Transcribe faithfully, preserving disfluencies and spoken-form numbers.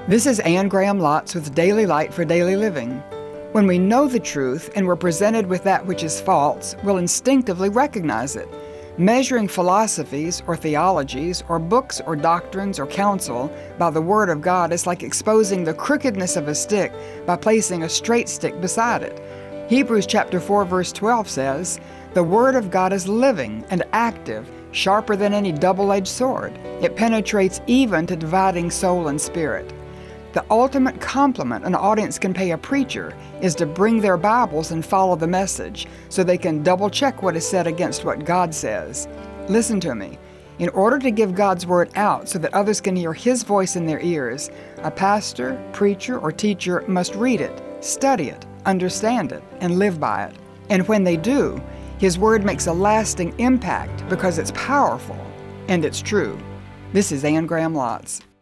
This is Anne Graham Lotz with Daily Light for Daily Living. When we know the truth and we're presented with that which is false, we'll instinctively recognize it. Measuring philosophies or theologies or books or doctrines or counsel by the Word of God is like exposing the crookedness of a stick by placing a straight stick beside it. Hebrews chapter four verse twelve says, "The Word of God is living and active, sharper than any double-edged sword. It penetrates even to dividing soul and spirit." The ultimate compliment an audience can pay a preacher is to bring their Bibles and follow the message so they can double-check what is said against what God says. Listen to me. In order to give God's Word out so that others can hear His voice in their ears, a pastor, preacher, or teacher must read it, study it, understand it, and live by it. And when they do, His Word makes a lasting impact because it's powerful and it's true. This is Anne Graham Lotz.